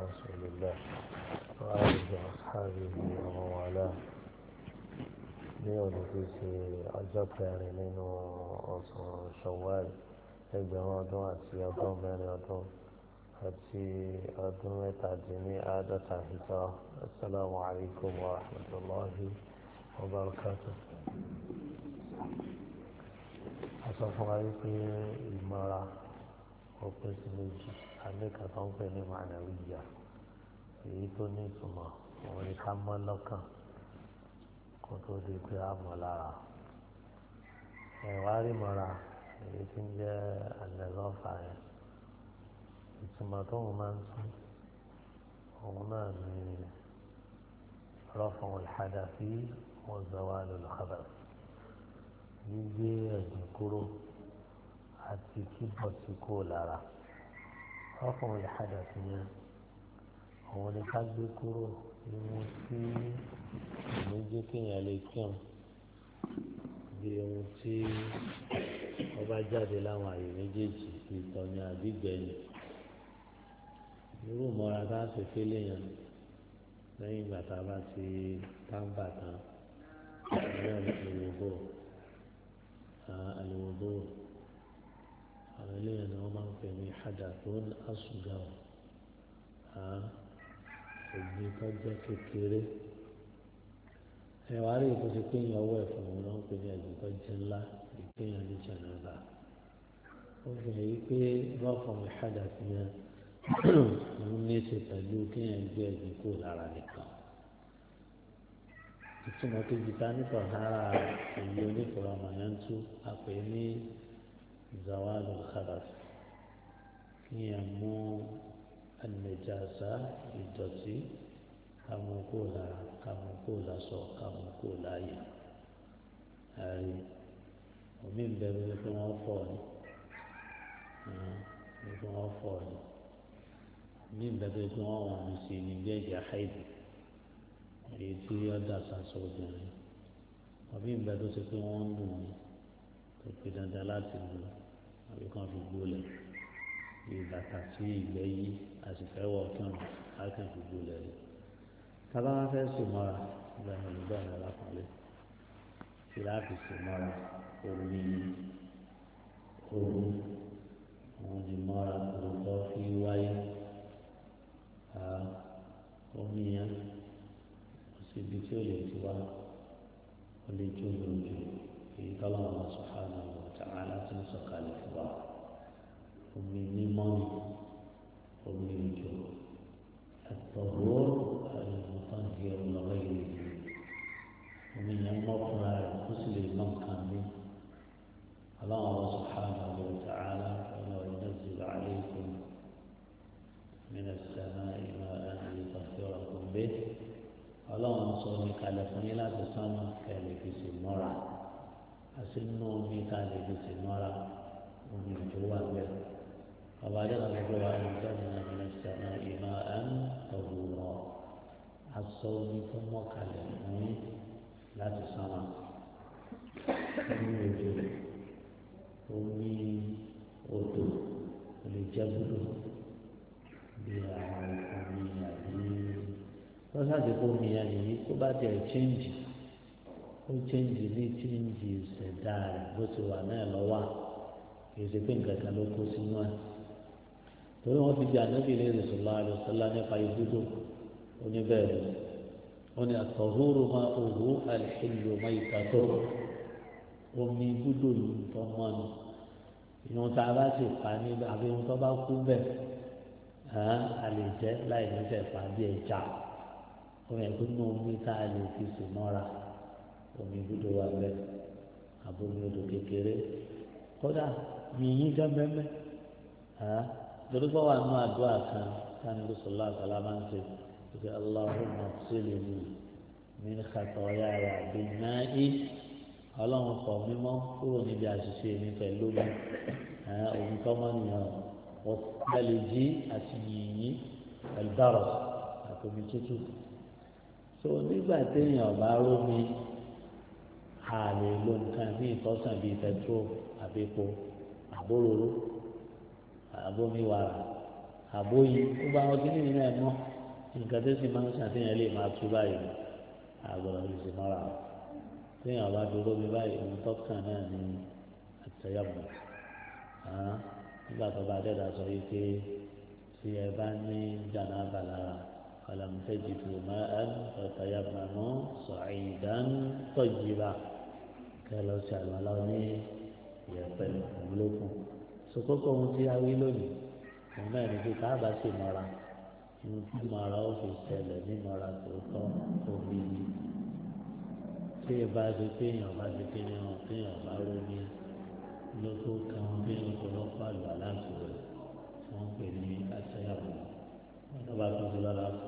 رسول الله وآله وأصحابه ومن والاه ní òní tí ṣe ọjọ́ kẹrin nínú oṣù Ṣawwal ẹgbẹ̀rún ọdún àti ọdún mẹ́rin ọdún àti ọdún mẹ́tàdínláàádọ́ta hijra. Assalamu alaikum wa rahmatullahi wa barakatuh. A sọ fún wa wípé ìmọ̀ra òpin sí méjì àlékà tó ń pè ní ma'nawiyya èyí tó ní ìtumọ̀ òun ni ká mọ́ lọ́kàn kó tó di pé a mọ̀ lára. Ẹ̀wá rí mọ́ra èyí tí ń jẹ́ an-nadhafa yẹn ìtumọ̀ tó ń máa ń tún òun náà ní raf'ul hadathi wa zawalul khabath, gbígbé ẹ̀gbin kúrò àti kíbọ̀ tí kò lára. Raf'ul hadathi yẹn òun ni ká gbé kúrò ìwọ̀n tí ìmójú kéèyàn lè kírun bí ohun tí wọ́n bá jáde láwọn àyè méjèèjì ìtọ̀ ni àbí gbẹ̀yìn. Irú ìmọ̀ra bá ṣe fẹ́lẹ̀ yẹn lẹ́yìn ìgbà tá a bá ti tábà tán àlùwòdò àwọn eléyàn ni wọ́n máa ń pè ní hadathun asghar, ẹ̀gbin tó jẹ́ kékeré. Ẹ̀wà rí ètò ti pé èèyàn ọwọ́ ẹ̀fọn òun náà ń pè ní ẹ̀gbin tó jẹ́ ńlá ìpéyàn ní jánásà. Ó fi hàn yí pé raf'ul hadath yẹn òun ní í ṣe pẹ̀lú kéèyàn gbé ẹ̀gbin kúrò lára nìkan. Ìtumọ̀ kejì ta nípa ara èyí onífọ̀rọ̀ àmọ̀yántú a pè ní zawalul khabath, kéèyàn mú an-najasa ìdọ̀tí kàmú kó lára kàmú kó lásọ kàmú kó láàyè. Àrí omi ń bẹ wípé kí wọ́n fọ̀ ni kí wọ́n fọ̀ ni omi ń bẹ wípé kí wọ́n wọ̀n mi sí ní bí ẹ̀jẹ̀ haidi èyí tí ó dà sàṣọ obìnrin. Omi ń bẹ tó ṣe pé wọ́n ń lù ní tó fi dandan láti lù àbí kan fi gbólẹ̀ bí bàtà sí ìgbẹ́ yìí a sì fẹ́ wọ̀ kí ọ̀nà á kàn fi gbólẹ̀ rí. Tábà wá fẹ́ sùn mọ́ra gbẹ̀mọ̀ nígbà yẹn lápọ̀lẹ́ tí láti sùn mọ́ra omi òun ni mọ́ra òótọ́ fi wáyé. Omi yẹn kò sí ibi tí ó lè ti wá ó lè jó lójú èyí tọ́lá Allah subhanahu wa ta'ala ti ń sọ̀kalẹ̀ fún wa. Omi mímọ́ ni omi òjò at-tahur al-mutahhir li ghayrihi. Omi yẹn mọ́ fúnra rẹ̀ ó sì lè mọ́ nǹkan mi. Allah subhanahu wa ta'ala wa yunazzilu alaykum mina as-sama'i ma'an liyutahhirakum bihi. Ọlọ́run sọ ní kalẹ̀ fún yín láti sánmà kẹ́lẹ́ fi sì mọ́ra àti nínú omi kalẹ̀ fi sì mọ́ra omi òjò wà bẹ́ẹ̀. Ọba adé kan gbogbo wa ní sọ́ọ̀nù náà ní as-sama'i ma'an tahura, aṣọ omi tó mọ́ kalẹ̀ fún yín láti sánmà. Omi òjò omi odò kò lè jẹ́ búdò bí àwọn omi àbí lọ́sàdé kó mi yẹn nìyí tó bá tẹ̀ chíńjì ó chíńjì ní chíńjì ìṣẹ̀dá rẹ̀ bó ti wà náà lọ́wọ́ kì í ṣe pé nǹkan kan ló kó sínú ẹ̀. Torí wọ́n ti di ànábì léèrè sallallahu alaihi wasallam nípa ibùdó oníbẹ̀rẹ̀ ó ní at-tahuru ma'uhu al-hillu maytatuhu. Omi ibùdó yìí tó mọ́ ni ìwọ̀n tá a bá sì pa níbẹ̀ àbí ìwọ̀n tó bá kú bẹ́ẹ̀ a lè jẹ́ láì ní fẹ́ pa bí ẹja. Omi ẹ̀kú ní omi tá a lè fi sùn mọ́ra omi ibùdó wa bẹ́ẹ̀ àbomi odò kékeré kódà yìnyín gan mẹ́mẹ́ torí pé wà nínú àdúrà kan káni bí sọlá àtàlà máa ń ṣe ṣe Allahumma ighsilni min khataaya bin-maa'i. Ọlọ́run fọ̀ mí mọ́ kúrò níbi àṣìṣe mi pẹ̀lú mi òun tó mọ́ nìyẹn ọ̀pẹ̀lẹ̀jì àti yìnyín ẹ̀dọ́rọ̀ àtòmí tútù. So nígbà téèyàn bá rómi a lè lo nǹkan ní ìtọ́sàn bíi pẹtrol àbí epo àbóròró àbómiwàrà àbóyí gbogbo àwọn kìíní nínú ẹ̀ mọ́ nǹkan tó sì máa ń ṣàtìyàn lè máa tú báyìí àgbọ̀dọ̀ lè ṣe mọ́ra o téèyàn bá dúró mi báyìí ohun tọ́kàn náà ní àtẹ̀yàmọ̀ nígbà tó bá dẹ́dà sọ yìí pé tí ẹ bá ní jàǹdà lára kàlàmùtẹ́jì tó máa ń àtẹ̀yàmọ̀ sa'idan tayyiba kẹ́ lọ sí àlùwàlá ní ìyẹ̀pẹ̀ òun lókun sòkòkò ohun tí a wí lónìí òun náà ní pé káàbà sì mọ́ra inú tí mọ́ra ó fi ṣẹlẹ̀ ní mọ́ra tòótọ́ omi ni tí ẹ bá ti pé èèyàn bá ti pé èèyàn tí èèyàn bá rómi ló tó kan bí ẹni tó lọ́ pàlù aláǹtí rẹ̀ tí wọ́n pè ní àtẹ́yàwó wọn bá tún ti lọ́la fún